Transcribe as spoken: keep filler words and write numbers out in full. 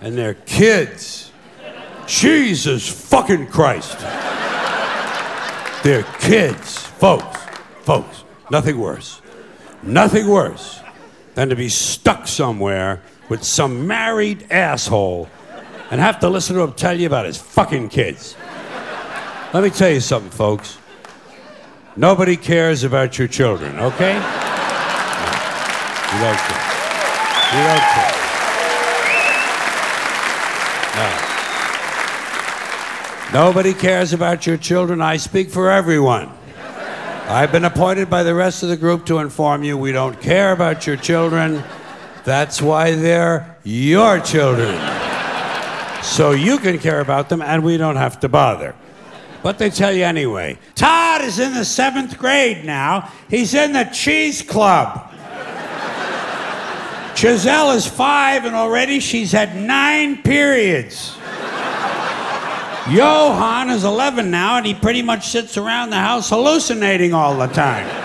And they're kids. Jesus fucking Christ. They're kids. Folks, folks, nothing worse. Nothing worse than to be stuck somewhere with some married asshole and have to listen to him tell you about his fucking kids. Let me tell you something, folks. Nobody cares about your children, okay? No. You don't care. You don't care. No. Nobody cares about your children. I speak for everyone. I've been appointed by the rest of the group to inform you we don't care about your children. That's why they're your children. So you can care about them and we don't have to bother. But they tell you anyway. Todd is in the seventh grade now. He's in the cheese club. Giselle is five and already she's had nine periods. Johan is eleven now and he pretty much sits around the house hallucinating all the time.